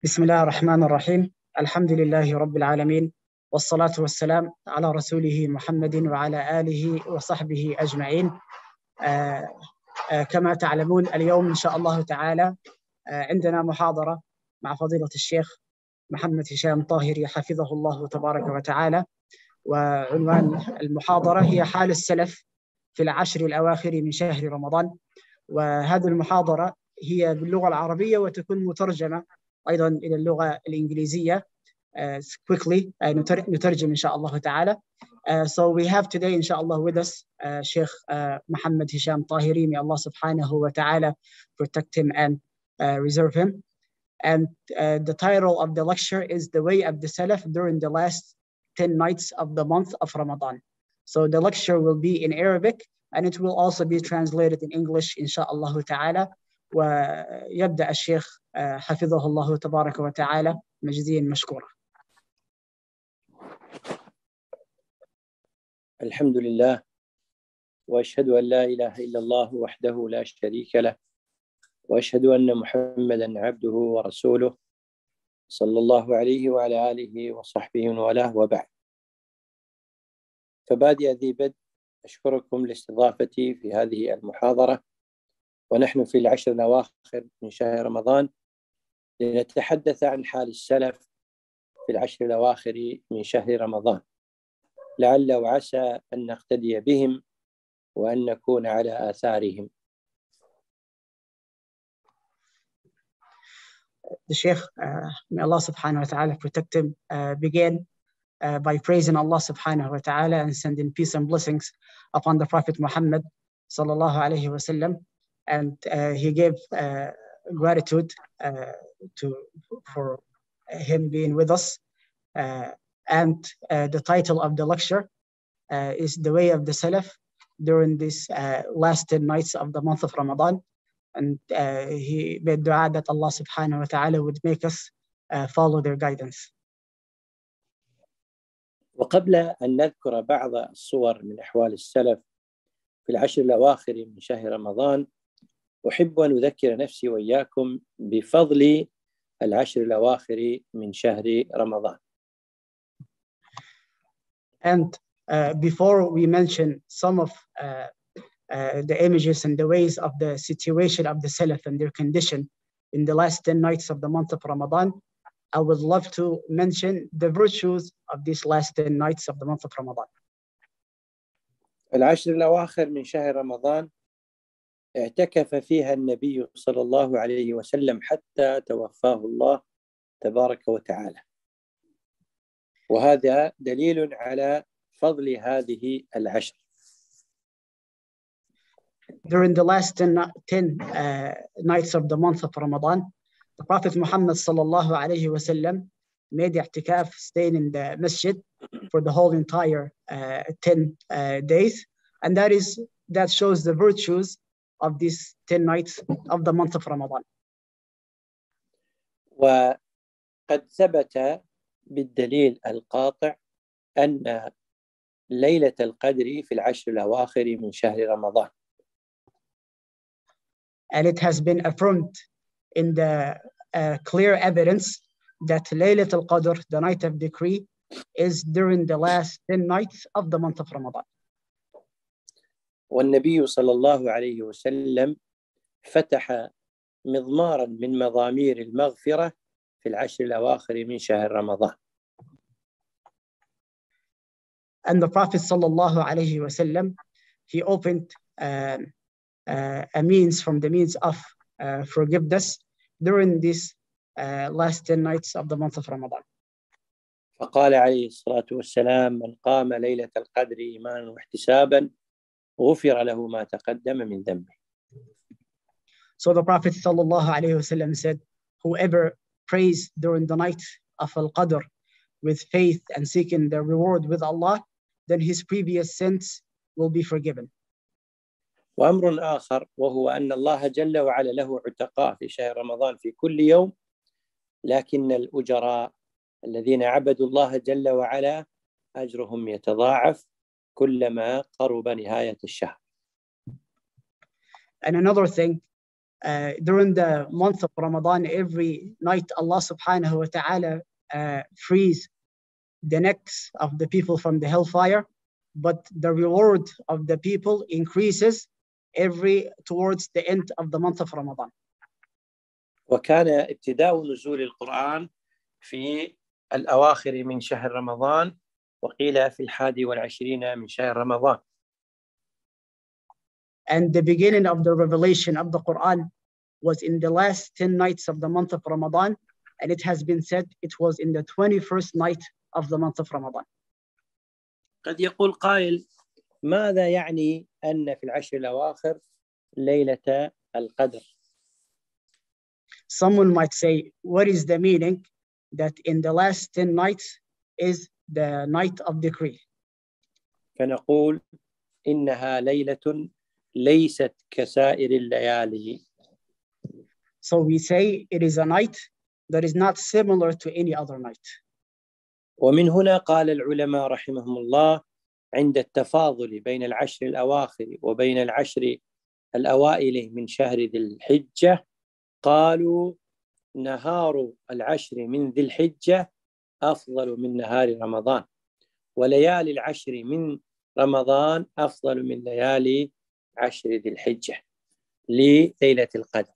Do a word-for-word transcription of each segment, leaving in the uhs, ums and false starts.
بسم الله الرحمن الرحيم. الحمد لله رب العالمين، والصلاة والسلام على رسوله محمد وعلى آله وصحبه أجمعين. آه آه كما تعلمون اليوم إن شاء الله تعالى آه عندنا محاضرة مع فضيلة الشيخ محمد هشام طاهري حفظه الله تبارك وتعالى، وعنوان المحاضرة هي حال السلف في العشر الأواخر من شهر رمضان. وهذه المحاضرة هي باللغة العربية وتكون مترجمة أيضا إلى اللغة الإنجليزية. uh, quickly uh, نترجم إن شاء الله تعالى. Uh, so we have today inshallah with us uh, Sheikh uh, Muhammad Hisham Tahiri. May Allah subhanahu wa ta'ala protect him and uh, reserve him. And uh, the title of the lecture is The Way of the Salaf During the Last ten Nights of the Month of Ramadan. So the lecture will be in Arabic and it will also be translated in English inshallah ta'ala. ويبدأ الشيخ حفظه الله تبارك وتعالى مجزيا مشكورا. الحمد لله وأشهد أن لا إله إلا الله وحده لا شريك له وأشهد أن محمدا عبده ورسوله صلى الله عليه وعلى آله وصحبه وله وبعد. فبادئ ذي بدء أشكركم لاستضافتي في هذه المحاضرة، ونحن في العشر الأواخر من شهر رمضان لنتحدث عن حال السلف في العشر الأواخر من شهر رمضان، لعل وعسى أن نقتدي بهم وأن نكون على آثارهم. The Sheikh, uh, may Allah subhanahu wa ta'ala protect him, uh, began uh, by praising Allah subhanahu wa ta'ala and sending peace and blessings upon the Prophet Muhammad sallallahu alayhi wa sallam. And uh, he gave uh, gratitude uh, to for him being with us. Uh, and uh, the title of the lecture uh, is The Way of the Salaf during these uh, last ten nights of the month of Ramadan. And uh, he made dua that Allah subhanahu wa ta'ala would make us uh, follow their guidance. وقبل أن نذكر بعض الصور من أحوال السلف في العشر الأواخر من شهر رمضان، أحب أن أذكر نفسي وإياكم بفضل العشر الأواخر من شهر رمضان. And uh, before we mention some of uh, uh, the images and the ways of the situation of the Salaf and their condition in the last ten nights of the month of Ramadan, I would love to mention the virtues of these last ten nights of the month of Ramadan. العشر الأواخر من شهر رمضان اعتكف فيها النبي صلى الله عليه وسلم حتى توفاه الله تبارك وتعالى، وهذا دليل على فضل هذه العشر. During the last ten, ten uh, nights of the month of Ramadan, the Prophet Muhammad sallallahu alayhi wa sallam made i'tikaf, staying in the masjid for the whole entire uh, ten uh, days, and that is that shows the virtues of these ten nights of the month of Ramadan. وقد ثبت بالدليل القاطع أن ليلة القدر في العشر الأواخر من شهر رمضان. And it has been affirmed in the uh, clear evidence that Laylat al-Qadr, the night of decree, is during the last ten nights of the month of Ramadan. والنبي صلى الله عليه وسلم فتح مضمارا من مضامير المغفرة في العشر الأواخر من شهر رمضان. And the Prophet صلى الله عليه وسلم, he opened uh, uh, a means from the means of uh, forgiveness during these uh, last ten nights of the month of Ramadan. فقال عليه الصلاة والسلام: من قام ليلة القدر إيمانا واحتسابا غفر له ما تقدم من ذنبه. So the Prophet sallallahu alayhi wasallam said, whoever prays during the night of Al-Qadr with faith and seeking the reward with Allah, then his previous sins will be forgiven. وأمر آخر وهو أن الله جل وعلا له عتقاء في شهر رمضان في كل يوم، لكن الأجراء الذين عبدوا الله جل وعلا أجرهم يتضاعف كلما قرب نهاية الشهر. And another thing uh, during the month of Ramadan, every night Allah subhanahu wa ta'ala uh, frees the necks of the people from the hellfire, but the reward of the people increases every towards the end of the month of Ramadan. وكان ابتداء نزول القرآن في الأواخر من شهر رمضان، وقيل في الحادي والعشرين من شهر رمضان. And the beginning of the revelation of the Quran was in the last ten nights of the month of Ramadan, and it has been said it was in the twenty-first night of the month of Ramadan. قد يقول قائل ماذا يعني أن في العشر الأواخر ليلة القدر؟ Someone might say, what is the meaning that in the last ten nights is the night of decree? فنقول إنها ليلة ليست كسائر الليالي. So we say it is a night that is not similar to any other night. ومن هنا قال العلماء رحمهم الله عند التفاضل بين العشر الأواخر وبين العشر الأوائل من شهر ذي الحجة، قالوا نهار العشر من ذي الحجة أفضل من نهار رمضان، وليالي العشر من رمضان أفضل من ليالي عشر ذي الحجة لليلة القدر.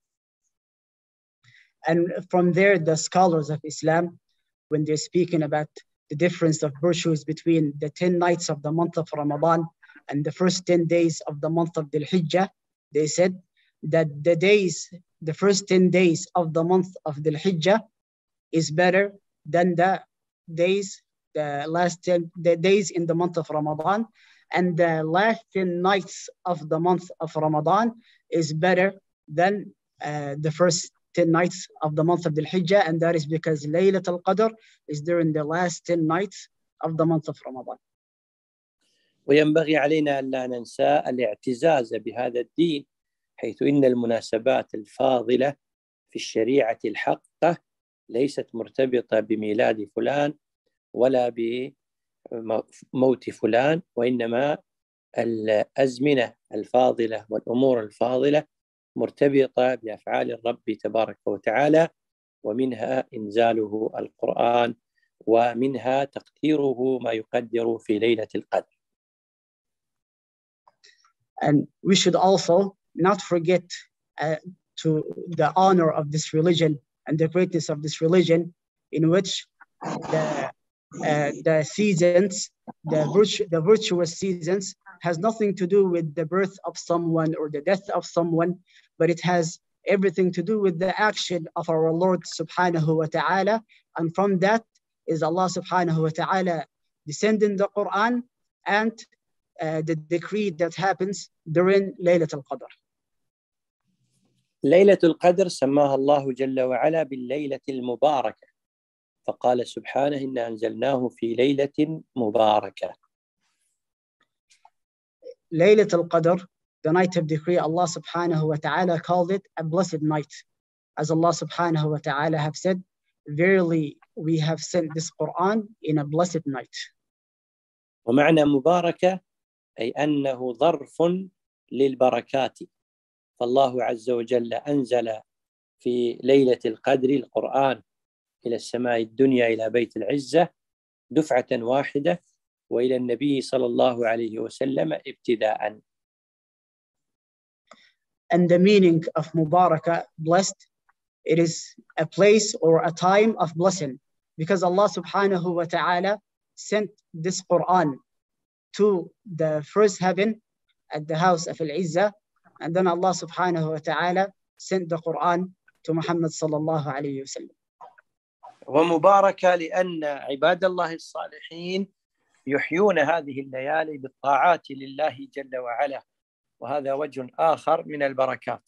And from there, the scholars of Islam, when they're speaking about the difference of virtues between the ten nights of the month of Ramadan and the first ten days of the month of Dhul Hijjah, they said that the days, the first ten days of the month of Dhul Hijjah is better than the days, the last ten the days in the month of Ramadan, and the last ten nights of the month of Ramadan is better than uh, the first ten nights of the month of Dhul Hijjah, and that is because Laylat al-Qadr is during the last ten nights of the month of Ramadan. وينبغي علينا أن لا ننسى الاعتزاز بهذا الدين، حيث إن المناسبات الفاضلة في الشريعة الحقة ليست مرتبطة بميلاد فلان ولا بموت فلان، وإنما الأزمنة الفاضلة والأمور الفاضلة مرتبطة بأفعال الرب تبارك وتعالى، ومنها إنزاله القرآن، ومنها تقديره ما يقدر في ليلة القدر. And we should also not forget uh, to the honor of this religion and the greatness of this religion, in which the uh, the seasons, the virtu- the virtuous seasons, has nothing to do with the birth of someone or the death of someone, but it has everything to do with the action of our Lord subhanahu wa ta'ala. And from that is Allah subhanahu wa ta'ala descending the Quran and uh, the decree that happens during Laylat al-Qadr. ليلة القدر سماها الله جل وعلا بالليلة المباركة، فقال سبحانه إن أنزلناه في ليلة مباركة. Laylat al-Qadr, the night of decree, Allah subhanahu wa ta'ala called it a blessed night. As Allah subhanahu wa ta'ala have said, verily we have sent this Quran in a blessed night. ومعنى مباركة أي أنه ظرف للبركات، فالله عز وجل أنزل في ليلة القدر القرآن إلى السماء الدنيا إلى بيت العزة دفعة واحدة، وإلى النبي صلى الله عليه وسلم ابتداءً. And the meaning of Mubarakah, blessed, it is a place or a time of blessing, because Allah subhanahu wa ta'ala sent this Quran to the first heaven at the house of Al-Izzah, and then Allah subhanahu wa ta'ala sent the Quran to Muhammad sallallahu alayhi wa sallam. ومباركة لأن عباد الله الصالحين يحيون هذه الليالي بالطاعات لله جل وعلا، وهذا وجه آخر من البركات.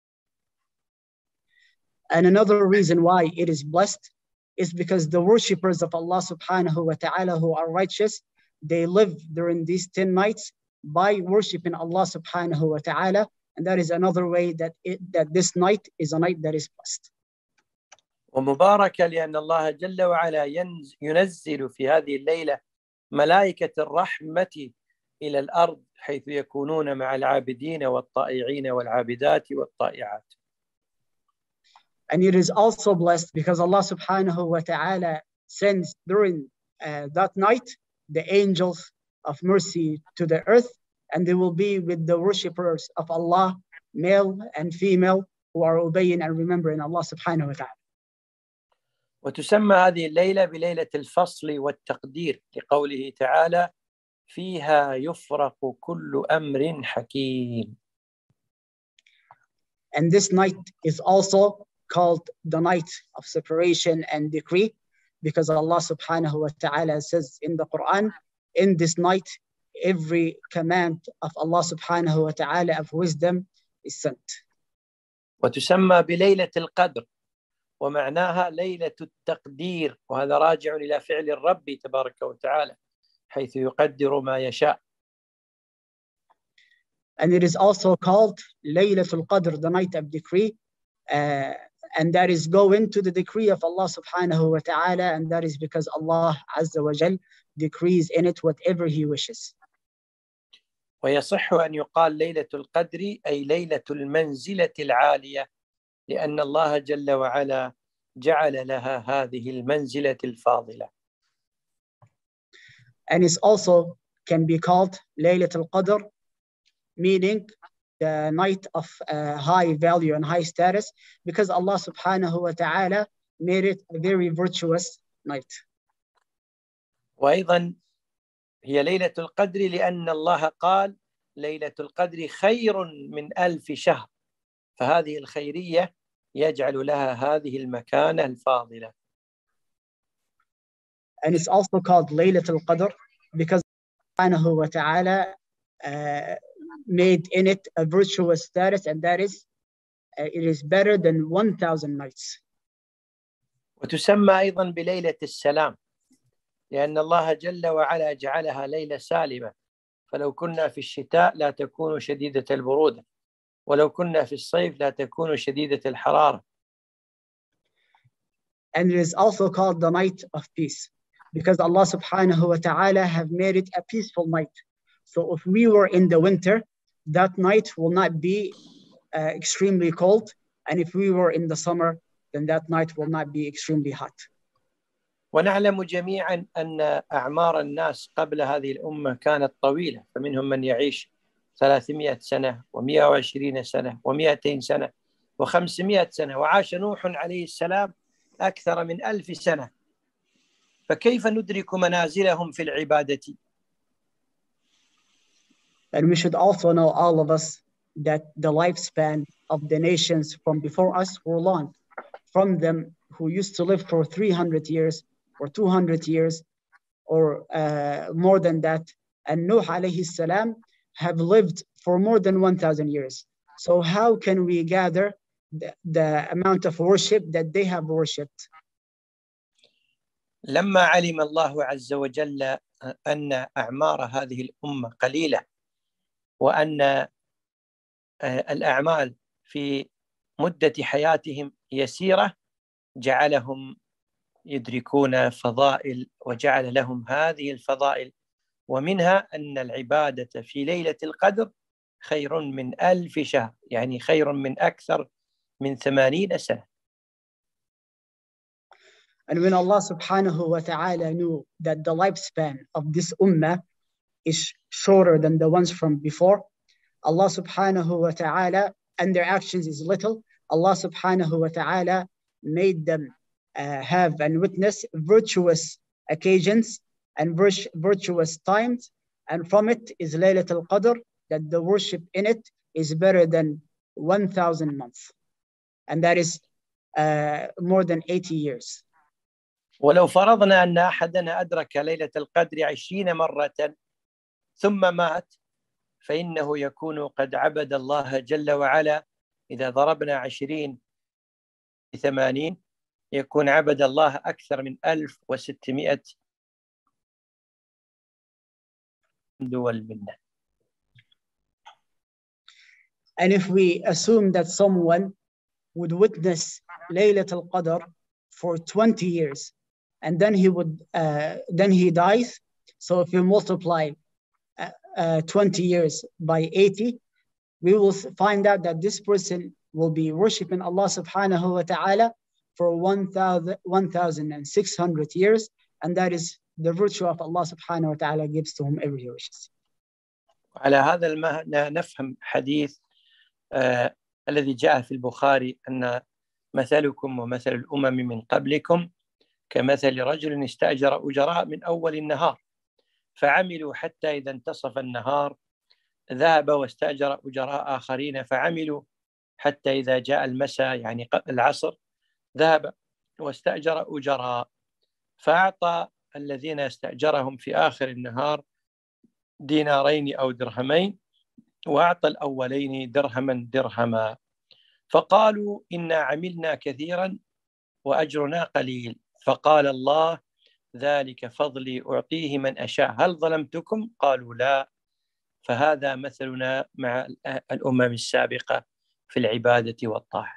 And another reason why it is blessed is because the worshippers of Allah subhanahu wa ta'ala who are righteous, they live during these ten nights by worshiping Allah subhanahu wa ta'ala, and that is another way that it, that this night is a night that is blessed. ومباركة لأن الله جل وعلا ينزل في هذه الليلة ملائكة الرحمة إلى الأرض حيث يكونون مع العابدين والطائعين والعابدات والطائعات. And it is also blessed because Allah subhanahu wa ta'ala sends during uh, that night the angels of mercy to the earth, and they will be with the worshippers of Allah, male and female, who are obeying and remembering Allah subhanahu wa ta'ala. وتسمى هذه الليلة بليلة الفصل والتقدير لقوله تعالى فيها يفرق كل أمر حكيم. And this night is also called the night of separation and decree because Allah subhanahu wa ta'ala says in the Quran, in this night every command of Allah subhanahu wa ta'ala of wisdom is sent. وتسمى بليلة القدر ومعناها ليلة التقدير، وهذا راجع إلى فعل الرب تبارك وتعالى حيث يقدر ما يشاء. And it is also called Laylatul Qadr, the night of decree, uh, and that is going to the decree of Allah subhanahu wa ta'ala, and that is because Allah azza wa jal decrees in it whatever He wishes. ويصح أن يقال ليلة القدر أي ليلة المنزلة العالية لأن الله جل وعلا جعل لها هذه المنزلة الفاضلة. And it also can be called Laylatul Qadr, meaning the night of uh, high value and high status, because Allah subhanahu wa ta'ala made it a very virtuous night. وأيضا هي ليلة القدر لأن الله قال ليلة القدر خير من ألف شهر، فهذه الخيرية يجعل لها هذه المكانة الفاضلة. And it's also called Laylatul Qadr because Allah subhanahu wa ta'ala uh, made in it a virtuous status, and that is uh, it is better than one thousand nights. وتسمى أيضا بليلة السلام لأن الله جل وعلا جعلها ليلة سالمة، فلو كنا في الشتاء لا تكون شديدة البرودة، ولو كنا في الصيف لا تكون شديدة الحرارة. And it is also called the night of peace because Allah subhanahu wa ta'ala have made it a peaceful night. So if we were in the winter, that night will not be uh, extremely cold, and if we were in the summer, then that night will not be extremely hot. ونعلم جميعا أن أعمار الناس قبل هذه الأمة كانت طويلة، فمنهم من يعيش ثلاثمائة سنة ومئة وعشرين سنة ومئتين سنة وخمسمائة سنة، وعاش نوح عليه السلام أكثر من ألف سنة، فكيف ندرك منازلهم في العبادة؟ And we should also know, all of us, that the lifespan of the nations from before us were long. From them who used to live for three hundred years or two hundred years or uh, more than that, and Nuh alayhi salam have lived for more than one thousand years. So how can we gather the, the amount of worship that they have worshipped? لما علم الله عز وجل أن أعمار هذه الأمة قليلة وأن الأعمال في مدة حياتهم يسيرة، جعلهم يدركون فضائل وجعل لهم هذه الفضائل، ومنها أن العبادة في ليلة القدر خير من ألف شهر، يعني خير من أكثر من ثمانين سنة. And when Allah subhanahu wa ta'ala knew that the lifespan of this ummah is shorter than the ones from before, Allah subhanahu wa ta'ala, and their actions is little, Allah subhanahu wa ta'ala made them uh, have and witness virtuous occasions and vir- virtuous times, and from it is Laylatul Qadr, that the worship in it is better than one thousand months, and that is uh, more than eighty years. ولو فرضنا أن أحدنا أدرك ليلة القدر عشرين مرة ثم مات، فإنه يكون قد عبد الله جل وعلا. إذا ضربنا عشرين ثمانين يكون عبد الله أكثر من ألف وستمائة دول منه. And if we assume that someone would witness Laylatul Qadr for twenty years, and then he would, uh, then he dies. So if you multiply uh, uh, twenty years by eighty, we will find out that this person will be worshiping Allah subhanahu wa ta'ala for one thousand six hundred years, and that is the virtue of Allah subhanahu wa ta'ala gives to whomever he wishes. على هذا المعنى نفهم حديث آه الذي جاء في البخاري أن مثلكم ومثل الأمم من قبلكم كمثل رجل استأجر أجراء من أول النهار فعملوا حتى إذا انتصف النهار ذهب واستأجر أجراء آخرين فعملوا حتى إذا جاء المساء يعني العصر ذهب واستأجر أجراء فأعطى الذين استأجرهم في آخر النهار دينارين أو درهمين وأعطى الأولين درهما درهما فقالوا إنا عملنا كثيرا وأجرنا قليل فقال الله ذلك فضلي أعطيه من أشاء هل ظلمتكم؟ قالوا لا فهذا مثلنا مع الأمم السابقة في العبادة والطاعة.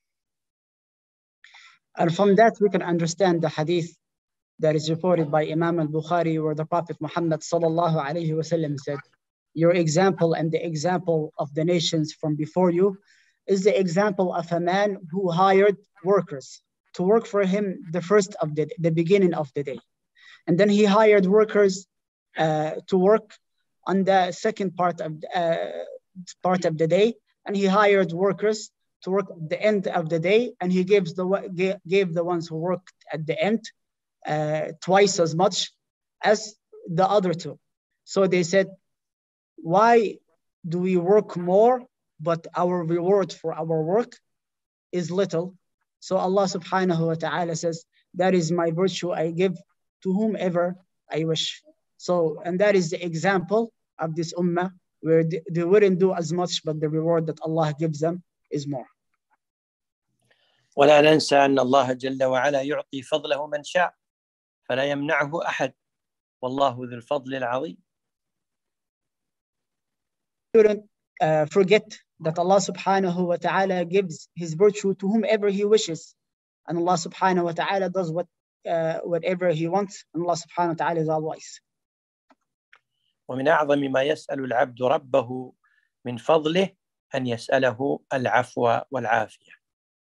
And from that we can understand the hadith that is reported by Imam al-Bukhari where the Prophet Muhammad sallallahu alayhi wa sallam said, your example and the example of the nations from before you is the example of a man who hired workers to work for him the first of the, the beginning of the day. And then he hired workers uh, to work on the second part of, uh, part of the day. And he hired workers to work at the end of the day. And he gives the, gave the ones who worked at the end uh, twice as much as the other two. So they said, why do we work more, but our reward for our work is little? So Allah subhanahu wa ta'ala says, that is my virtue I give to whomever I wish. So, and that is the example of this ummah, where they, they wouldn't do as much, but the reward that Allah gives them is more. ولا ننسى أن الله جل وعلا يعطي فضله من شاء فلا يمنعه أحد والله ذو الفضل العظيم. Shouldn't uh, forget that Allah subhanahu wa ta'ala gives his virtue to whomever he wishes, and Allah subhanahu wa ta'ala does what uh, whatever he wants, and Allah subhanahu wa ta'ala is all wise. ومن أعظم ما يسأل العبد ربه من فضله أن يسأله العفو والعافية.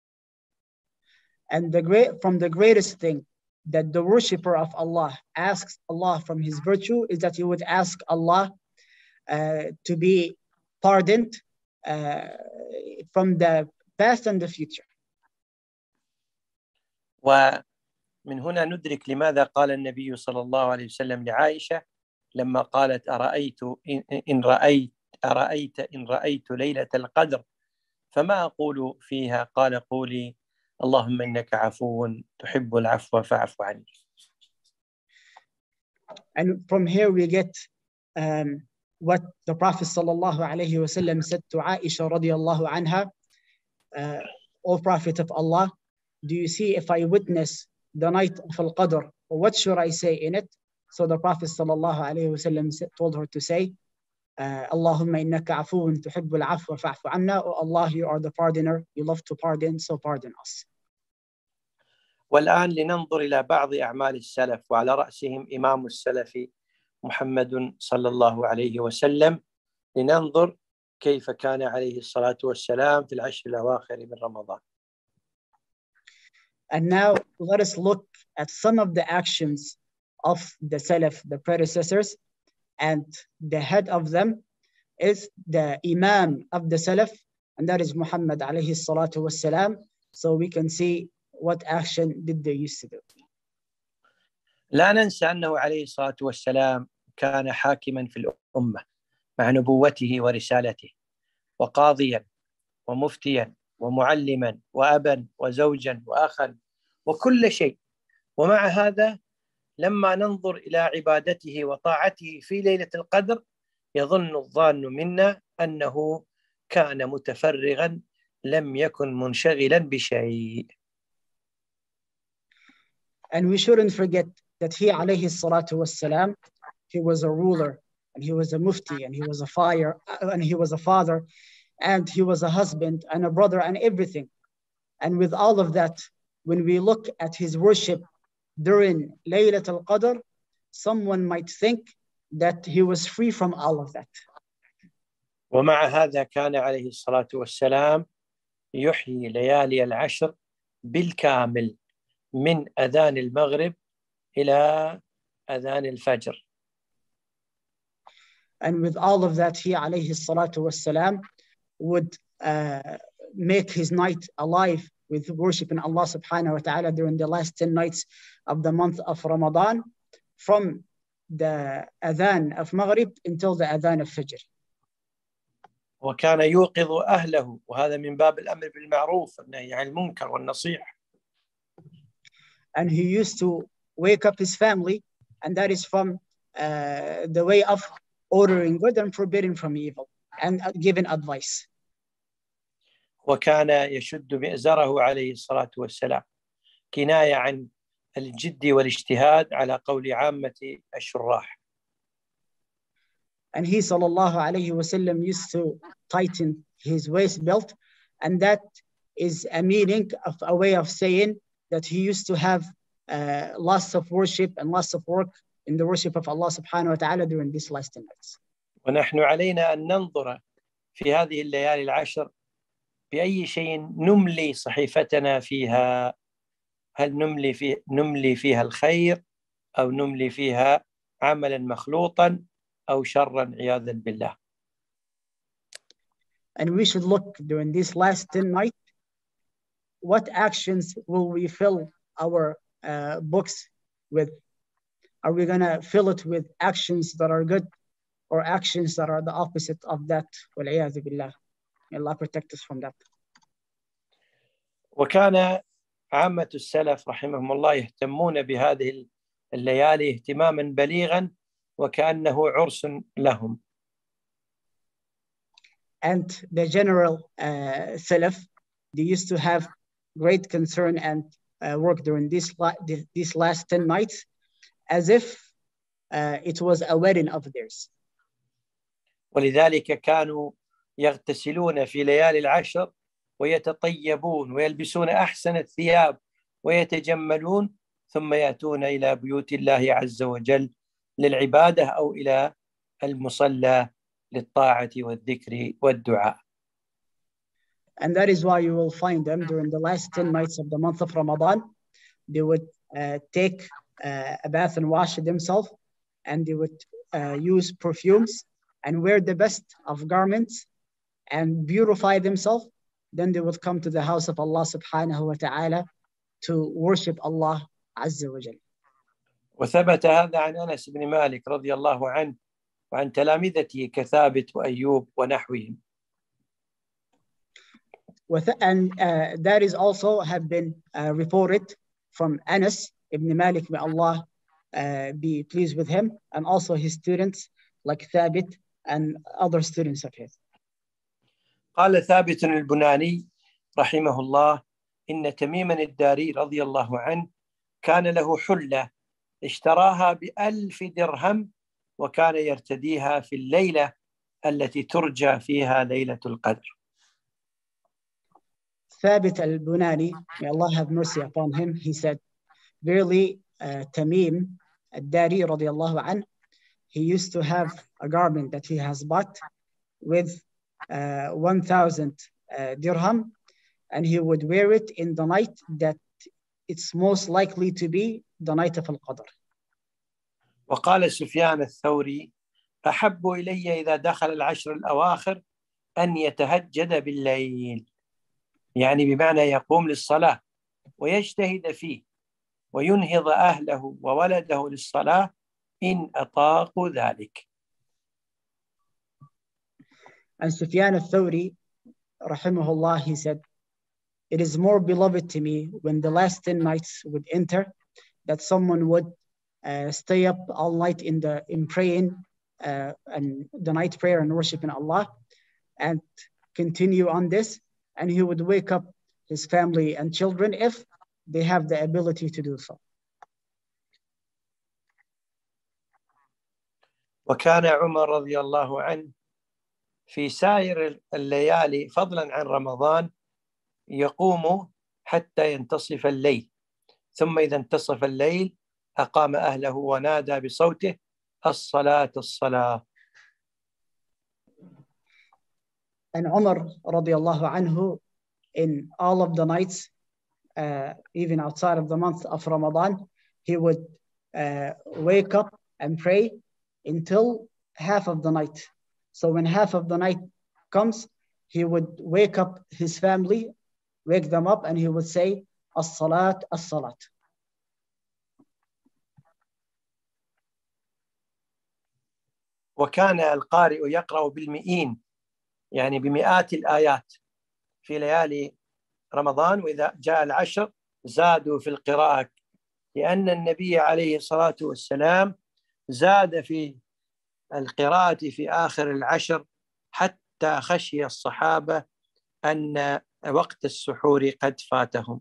And the great, from the greatest thing that the worshipper of Allah asks Allah from his virtue is that he would ask Allah uh, to be pardoned uh, from the past and the future. ومن هنا ندرك لماذا قال النبي صلى الله عليه وسلم لعائشة لما قالت أرأيت إن رأيت أرأيت إن رأيت ليلة القدر فما أقول فيها قال قولي اللهم إنك عفو تحب العفو فاعف عني. And from here we get um, what the Prophet sallallahu alaihi wasallam said to Aisha radiyallahu anha, uh, O Prophet of Allah, do you see if I witness the night of Al-Qadr, what should I say in it? So the Prophet sallallahu alaihi wasallam told her to say, Allahumma innaka afuun tuhibbul afwa fa'fu anna. Oh Allah, you are the pardoner, you love to pardon, so pardon us. والآن لننظر إلى بعض أعمال السلف وعلى رأسهم إمام السلف محمد صلى الله عليه وسلم لننظر كيف كان عليه الصلاة والسلام في العشر الأواخر من رمضان. And now let us look at some of the actions of the Salaf, the predecessors, and the head of them is the Imam of the Salaf, and that is Muhammad alayhi salatu wassalam. So we can see what action did they used to do. لا ننسى أنه عليه الصلاة والسلام كان حاكما في الأمة مع نبوته ورسالته وقاضيا ومفتيا ومعلما وأبا وزوجا وأخا وكل شيء، ومع هذا لما ننظر إلى عبادته وطاعته في ليلة القدر يظن الظان منا أنه كان متفرغا لم يكن منشغلا بشيء. And we shouldn't forget that he alayhi salatu wassalam, he was a ruler and he was a mufti and he was a fire and he was a father and he was a husband and a brother and everything. And with all of that, when we look at his worship during Laylat al-Qadr, someone might think that he was free from all of that. ومع هذا كان عليه الصلاة والسلام يحيي ليالي العشر بالكامل من أذان المغرب إلى أذان الفجر. And with all of that, he عليه الصلاة والسلام would uh, make his night alive with worshiping Allah subhanahu wa ta'ala during the last ten nights of the month of Ramadan, from the adhan of Maghrib until the adhan of Fajr. وكان يوقظ أهله، وهذا من باب الأمر بالمعروف والنهي عن المنكر والنصيحة. And he used to wake up his family, and that is from uh, the way of ordering good and forbidding from evil and giving advice. وكان يشد مئزره عليه الصلاة والسلام، كناية عن الجد والاجتهاد على قول عامة الشراح. And he sallallahu alayhi wasallam used to tighten his waist belt, and that is a meaning of a way of saying that he used to have uh, lots of worship and lots of work in the worship of Allah subhanahu wa ta'ala during these last ten nights. ونحن علينا أن ننظر في هذه الليالي العشر بأي شيء نملي صحيفتنا فيها. هل نملي في نملي فيها الخير أو نملي فيها عملا مخلوطا أو شرا عياذا بالله. And we should look during these last ten nights, what actions will we fill our uh, books with? Are we going to fill it with actions that are good or actions that are the opposite of that? وَالْعِيَاذُ بِاللَّهِ. May Allah protect us from that. وكان عامة السلف رحمهم الله يهتمون بهذه الليالي اهتماما بليغا وكأنه عرس لهم. And the general uh, Salaf, they used to have great concern and uh, work during these, these last ten nights as if uh, it was a wedding of theirs. ولذلك كانوا يغتسلون في ليالي العشر ويتطيبون ويلبسون أحسن الثياب ويتجملون ثم يأتون إلى بيوت الله عز وجل للعبادة أو إلى المصلى للطاعة والذكر والدعاء. And that is why you will find them during the last ten nights of the month of Ramadan. They would uh, take uh, a bath and wash themselves, and they would uh, use perfumes and wear the best of garments and beautify themselves. Then they would come to the house of Allah subhanahu wa ta'ala to worship Allah azza wa jal. وثبت هذا عن أنس بن مالك رضي الله عنه وعن تلامذته كثابت وأيوب ونحوهم. And uh, that is also have been uh, reported from Anas ibn Malik, may Allah uh, be pleased with him, and also his students like Thabit and other students of his. قال ثابت البناني رحمه الله إن تميما الداري رضي الله عنه كان له حلة اشتراها بألف درهم وكان يرتديها في الليلة التي ترجى فيها ليلة القدر. Thabit al-Bunani, may Allah have mercy upon him, he said, verily uh, Tamim al-Dari radiallahu anh, he used to have a garment that he has bought with uh, one thousand uh, dirham, and he would wear it in the night that it's most likely to be the night of Al-Qadr. وقال سفيان الثوري أحب إلي إذا دخل العشر الأواخر أن يتهجد بالليل، يعني بمعنى يقوم للصلاة ويجتهد فيه وينهض أهله وولده للصلاة إن أطاقوا ذلك. And Sufyan al-Thawri, rahimahullah, he said, it is more beloved to me when the last ten nights would enter that someone would uh, stay up all night in the in praying uh, and the night prayer and worshiping Allah and continue on this, and he would wake up his family and children if they have the ability to do so. وكان عمر رضي الله عنه في سائر الليالي فضلا عن رمضان يقوم حتى ينتصف الليل، ثم إذا انتصف الليل أقام أهله ونادى بصوته الصلاة الصلاة. And Umar radiallahu anhu, in all of the nights, uh, even outside of the month of Ramadan, he would uh, wake up and pray until half of the night. So when half of the night comes, he would wake up his family, wake them up, and he would say, As-salat, as-salat. وكان القارئ يقرأ بالمئين، يعني بمئات الآيات في ليالي رمضان، وإذا جاء العشر زادوا في القراءة، لأن النبي عليه الصلاة والسلام زاد في القراءة في آخر العشر حتى خشي الصحابة أن وقت السحور قد فاتهم.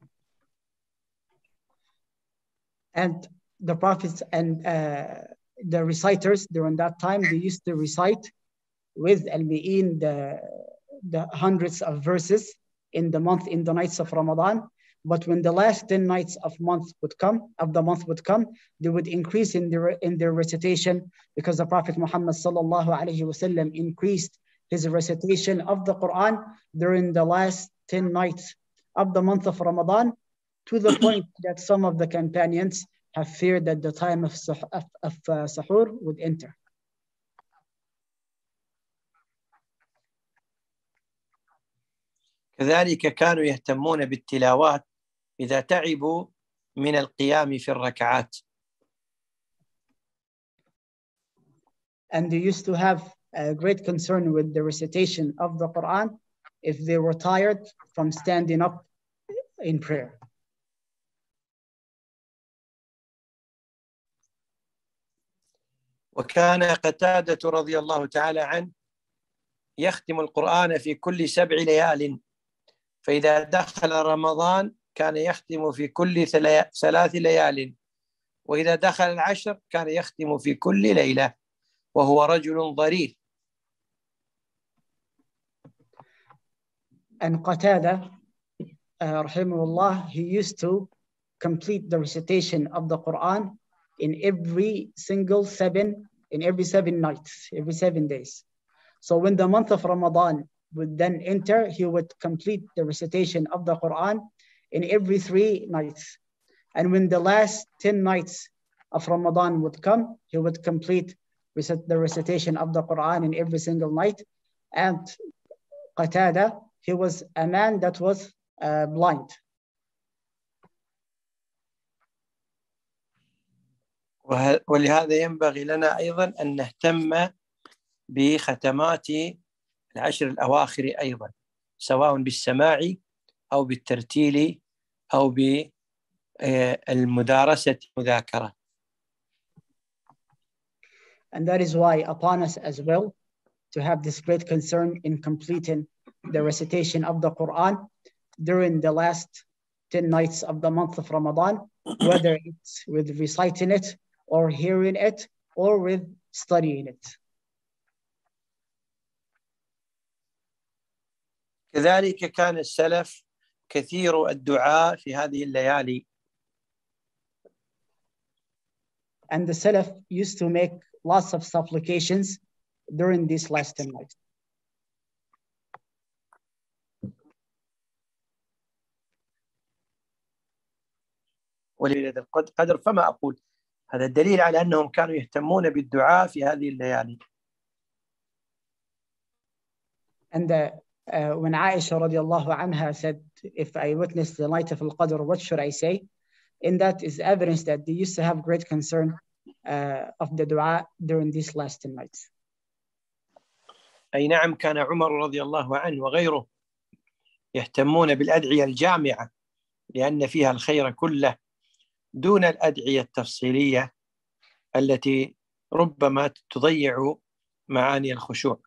And the prophets and uh, the reciters during that time, they used to recite with al-mi'in, the, the hundreds of verses in the month, in the nights of Ramadan. But when the last ten nights of month would come, of the month would come, they would increase in their in their recitation, because the Prophet Muhammad sallallahu alaihi wasallam increased his recitation of the Quran during the last ten nights of the month of Ramadan, to the point that some of the companions have feared that the time of, of, of uh, sahur would enter. كذلك كانوا يهتمون بالتلاوات إذا تعبوا من القيام في الركعات. And they used to have a great concern with the recitation of the Quran if they were tired from standing up in prayer. وكان قتادة رضي الله تعالى عنه يختم القرآن في كل سبع ليال، فإذا دخل رمضان كان يختم في كل ثلاث ليال، وإذا دخل العشر كان يختم في كل ليلة، وهو رجل ضرير. And Qatada, uh, rahimahullah, he used to complete the recitation of the Quran in every single seven, in every seven nights, every seven days. So when the month of Ramadan would then enter, he would complete the recitation of the Quran in every three nights. And when the last ten nights of Ramadan would come, he would complete the recitation of the Quran in every single night. And Qatada, he was a man that was uh, blind. ولهذا ينبغي لنا أيضا أن نهتم بختمات العشر الأواخر أيضا، سواء بالسماع أو بالترتيل أو بالمدارسة مذاكرة. And that is why upon us as well to have this great concern in completing the recitation of the Quran during the last ten nights of the month of Ramadan, whether it's with reciting it or hearing it or with studying it. كذلك كان السلف كثير الدعاء في هذه الليالي. And the Salaf used to make lots of supplications during these last ten nights. وليلة القدر فما أقول، هذا الدليل على أنهم كانوا يهتمون بالدعاء في هذه الليالي. And the, uh, when Aisha radiallahu anha said, if I witness the night of Al-Qadr, what should I say? In that is evidence that they used to have great concern uh, of the dua during these last ten nights. أي نعم، كان عمر رضي الله عنه وغيره يهتمون بالأدعية الجامعة لأن فيها الخير كله، دون الأدعية التفصيلية التي ربما تضيع معاني الخشوع.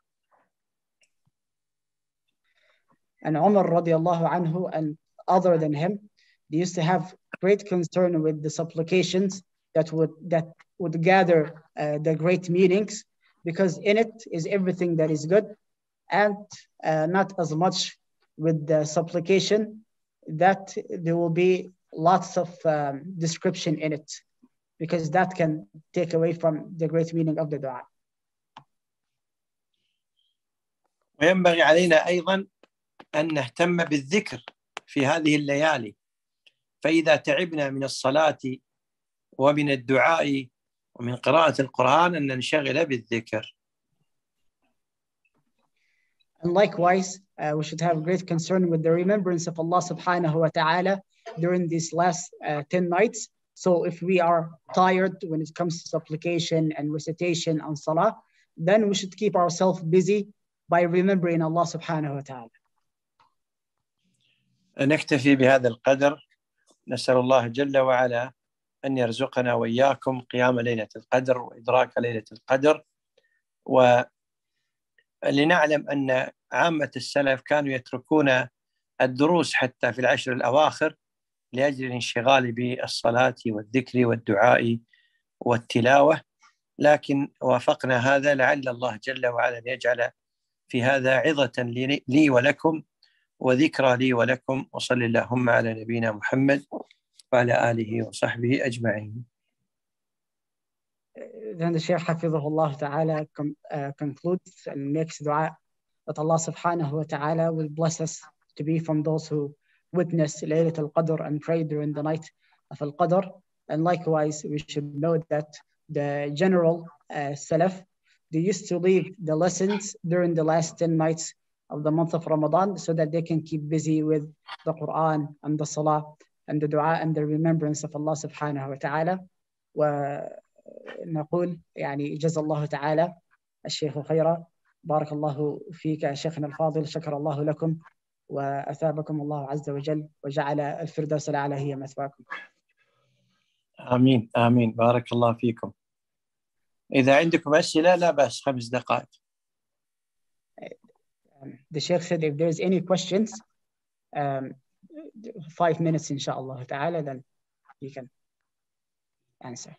And Umar radiallahu anhu and other than him, they used to have great concern with the supplications that would that would gather uh, the great meanings, because in it is everything that is good, and uh, not as much with the supplication that there will be lots of um, description in it. because that can take away from the great meaning of the dua. وينبغي علينا أيضا أن نهتم بالذكر في هذه الليالي، فإذا تعبنا من الصلاة ومن الدعاء ومن قراءة القرآن أن ننشغل بالذكر. And likewise, uh, we should have great concern with the remembrance of Allah subhanahu wa ta'ala during these last uh, ten nights. So if we are tired when it comes to supplication and recitation and salah, then we should keep ourselves busy by remembering Allah subhanahu wa ta'ala. نكتفي بهذا القدر. نسأل الله جل وعلا أن يرزقنا وإياكم قيام ليلة القدر وإدراك ليلة القدر، ولنعلم أن عامة السلف كانوا يتركون الدروس حتى في العشر الأواخر لأجل الانشغال بالصلاة والذكر والدعاء والتلاوة، لكن وافقنا هذا لعل الله جل وعلا أن يجعل في هذا عظة لي ولكم وذكرى لي ولكم. وصلى اللهم على نبينا محمد وعلى آله وصحبه أجمعين. Then the Shaykh Hafizahullah Ta'ala com, uh, concludes and makes dua that Allah subhanahu wa ta'ala will bless us to be from those who witness Laylat al-Qadr and pray during the night of al-Qadr. And likewise, we should know that the general uh, Salaf, they used to leave the lessons during the last ten nights of the month of Ramadan so that they can keep busy with the Quran and the Salah and the dua and the remembrance of Allah subhanahu wa ta'ala. ونقول يعني جزا الله تعالى الشيخ خيرا، بارك الله فيك شيخنا الفاضل، شكر الله لكم وأثابكم الله عز وجل وجعل الفردوس الأعلى هي مثواكم. آمين آمين، بارك الله فيكم. إذا عندكم أسئلة لا بأس، خمس دقائق. The Sheikh said if there's any questions, um, five minutes inshallah ta'ala, then you can answer.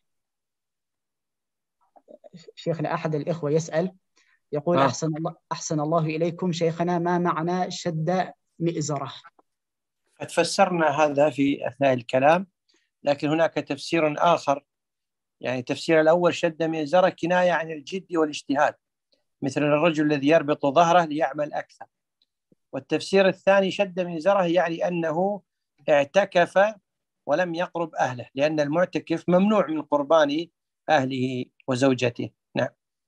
شيخنا أحد الإخوة يسأل يقول آه. أحسن الله أحسن الله إليكم شيخنا، ما معنى شد مئزرة؟ قد فسرنا هذا في أثناء الكلام، لكن هناك تفسير آخر. يعني التفسير الأول شد مئزرة كناية عن الجد والاجتهاد، مثل الرجل الذي يربط ظهره ليعمل أكثر. والتفسير الثاني شد مئزرة يعني أنه اعتكف ولم يقرب أهله، لأن المعتكف ممنوع من قربان أهله وزوجته. نعم.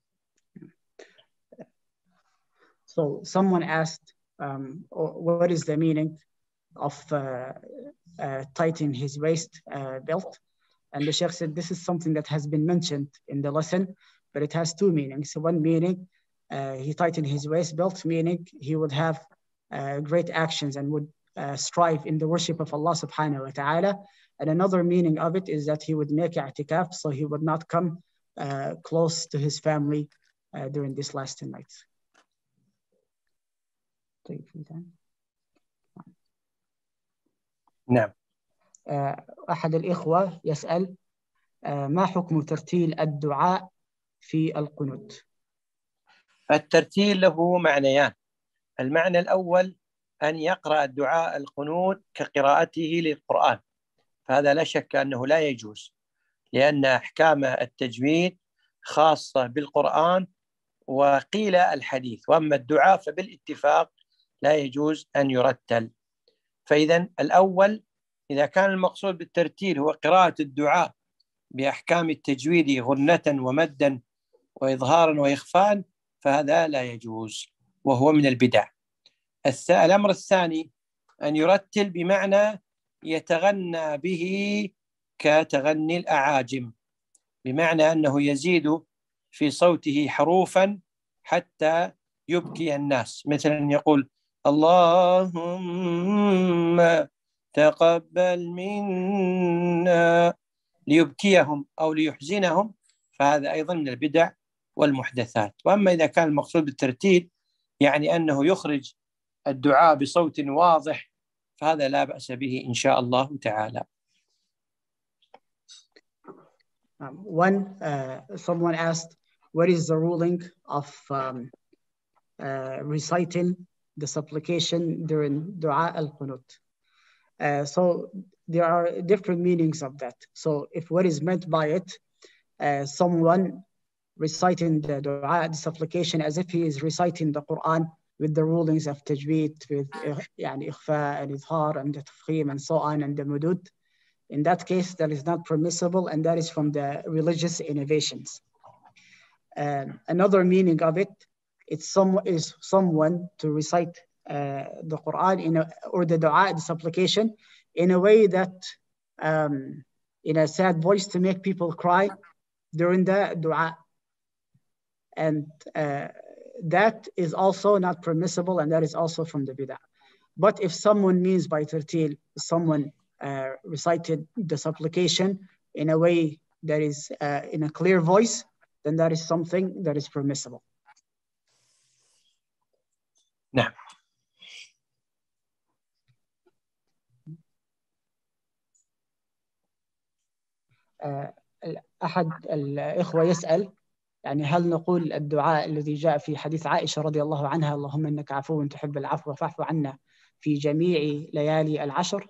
So someone asked, um, what is the meaning of uh, uh, tightening his waist uh, belt? And the Sheikh said this is something that has been mentioned in the lesson, but it has two meanings. So one meaning, uh, he tightened his waist belt, meaning he would have uh, great actions and would uh, strive in the worship of Allah subhanahu wa ta'ala. And another meaning of it is that he would make i'tikaf, so he would not come uh, close to his family uh, during these last ten nights. نعم. أحد الإخوة يسأل ما حكم ترتيل الدعاء في القنوت؟ الترتيل له معنيان. المعنى الأول أن يقرأ الدعاء القنوت كقراءته للقرآن، فهذا لا شك أنه لا يجوز، لأن أحكام التجويد خاصة بالقرآن وقيل الحديث، وأما الدعاء فبالاتفاق لا يجوز أن يرتل. فإذا الأول إذا كان المقصود بالترتيل هو قراءة الدعاء بأحكام التجويد غنة ومدا وإظهارا وإخفاء فهذا لا يجوز وهو من البدع. الأمر الثاني أن يرتل بمعنى يتغنى به كتغني الأعاجم، بمعنى أنه يزيد في صوته حروفا حتى يبكي الناس، مثلا يقول اللهم تقبل منا ليبكيهم أو ليحزنهم، فهذا أيضا من البدع والمحدثات. وأما إذا كان المقصود بالترتيل يعني أنه يخرج الدعاء بصوت واضح فهذا لا بأس به إن شاء الله تعالى. Um, one, uh, someone asked, what is the ruling of um, uh, reciting the supplication during Dua al-Qunut? Uh, so there are different meanings of that. So if what is meant by it, uh, someone reciting the dua, the supplication, as if he is reciting the Quran with the rulings of tajweed, with يعني إخفاء and إظهار and the tafkhim and so on and the mudud, in that case, that is not permissible, and that is from the religious innovations. Um, another meaning of it, it's some is someone to recite uh, the Quran in a, or the dua, the supplication, in a way that, um, in a sad voice, to make people cry during the dua. And uh, that is also not permissible, and that is also from the bid'ah. But if someone means by tartil, someone uh, recited the supplication in a way that is uh, in a clear voice, then that is something that is permissible. نعم. uh, أحد الإخوة يسأل يعني هل نقول الدعاء الذي جاء في حديث عائشة رضي الله عنها اللهم إنك عفو تحب العفو فاعف عنا في جميع ليالي العشر؟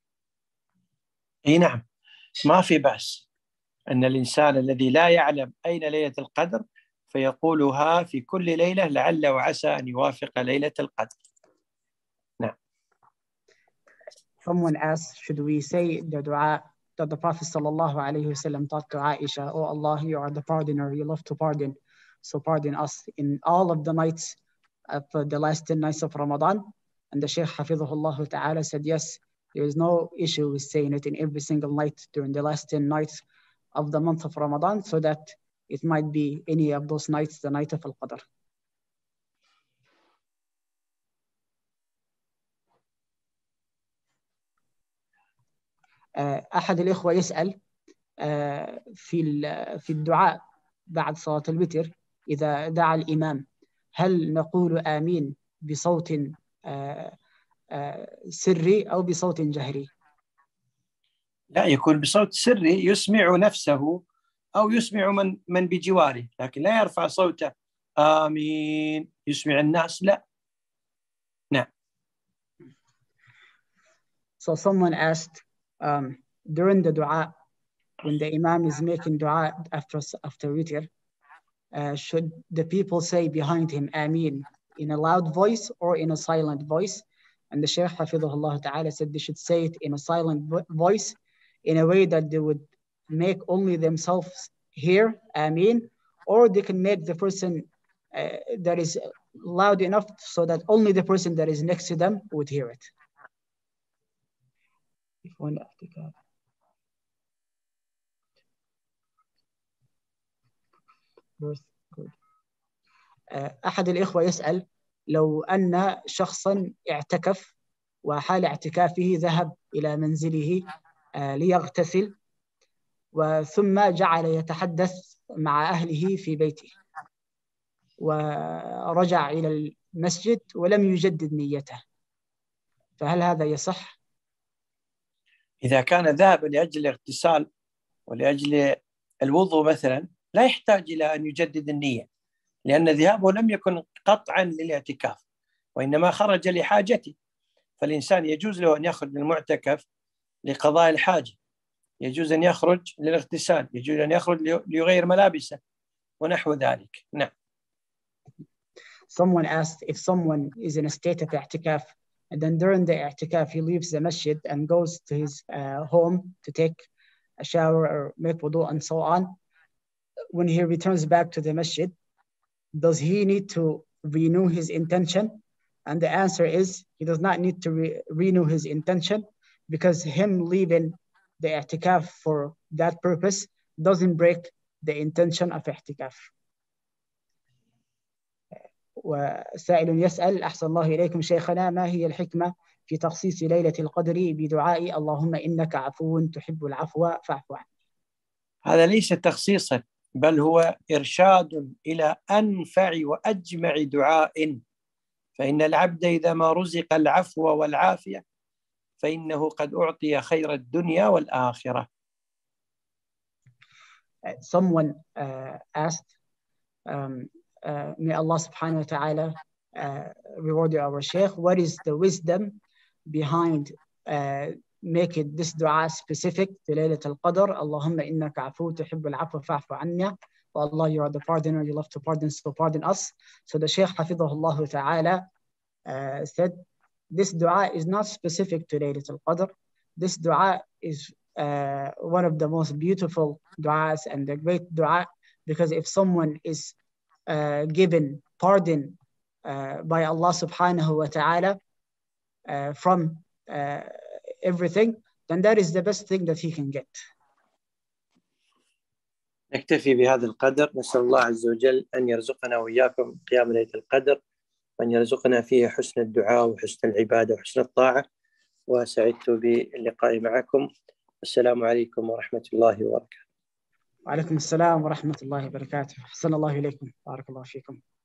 اي نعم، ما في بأس أن الإنسان الذي لا يعلم أين ليلة القدر فيقولها في كل ليلة لعل وعسى أن يوافق ليلة القدر. نعم. Someone asks, should we say the dua that the Prophet sallallahu alaihi wasallam taught to Aisha, oh Allah, you are the pardoner, you love to pardon, so pardon us in all of the nights of the last ten nights of Ramadan? And the Shaykh Hafidhahullah Ta'ala said, yes, there is no issue with saying it in every single night during the last ten nights of the month of Ramadan, so that it might be any of those nights, the night of Al-Qadr. أحد الإخوة يسأل في في الدعاء بعد صلاة الوتر إذا دعا الإمام هل نقول آمين بصوت سري أو بصوت جهري؟ لا، يكون بصوت سري يسمع نفسه أو يسمع من من بجواره، لكن لا يرفع صوته آمين يسمع الناس، لا. نعم. So someone asked, um, during the dua, when the imam is making dua after after witr, uh, should the people say behind him Ameen in a loud voice or in a silent voice? And the Shaykh Hafidhahullah Ta'ala said they should say it in a silent voice in a way that they would make only themselves hear Ameen, or they can make the person uh, that is loud enough so that only the person that is next to them would hear it. If one أحد الإخوة يسأل لو أن شخصا اعتكف وحال اعتكافه ذهب إلى منزله ليغتسل وثم جعل يتحدث مع أهله في بيته ورجع إلى المسجد ولم يجدد نيته، فهل هذا يصح؟ إذا كان ذهب لأجل الاغتسال ولأجل الوضوء مثلا لا يحتاج إلى أن يجدد النية، لأن ذهابه لم يكن قطعا للاعتكاف وإنما خرج لحاجته، فالإنسان يجوز له أن يخرج من المعتكف لقضاء الحاجة، يجوز أن يخرج للاغتسال، يجوز أن يخرج ليغير ملابسه ونحو ذلك. نعم. Someone asked if someone is in a state of i'tikaf and then during the i'tikaf he leaves the masjid and goes to his uh, home to take a shower or make wudu and so on. When he returns back to the masjid, does he need to renew his intention? And the answer is he does not need to re renew his intention, because him leaving the i'tikaf for that purpose doesn't break the intention of i'tikaf. وسائل يسأل أحسن الله إليكم شيخنا ما هي الحكمة في تخصيص ليلة القدر بدعاء اللهم إنك عفو تحب العفو فاعف عني؟ هذا ليس تخصيصا، بل هو إرشاد إلى أنفع وأجمع دعاء، فإن العبد إذا ما رزق العفو والعافية فإنه قد أعطي خير الدنيا والآخرة. Someone uh, asked, um, uh, may Allah subhanahu wa ta'ala uh, reward our Shaykh, what is the wisdom behind uh, make it this dua specific to Laylat al-Qadr. Allahumma innaka afu tuhibbul afwa fa'fu anna. Oh Allah, you are the pardoner, you love to pardon, so pardon us. So the Shaykh Hafidhahullah Ta'ala uh, said, this dua is not specific to Laylat al-Qadr. This dua is uh, one of the most beautiful du'as and a great dua, because if someone is uh, given pardon uh, by Allah subhanahu wa ta'ala uh, from uh, everything, then that is the best thing that he can get. نكتفي بهذا القدر. نسأل الله عز وجل أن يرزقنا وإياكم قيام ليلة القدر، وأن يرزقنا فيه حسن الدعاء وحسن العبادة وحسن الطاعة. وسعدت باللقاء معكم. السلام عليكم ورحمة الله وبركاته. وعليكم السلام ورحمة الله وبركاته. أحسن الله إليكم. بارك الله فيكم.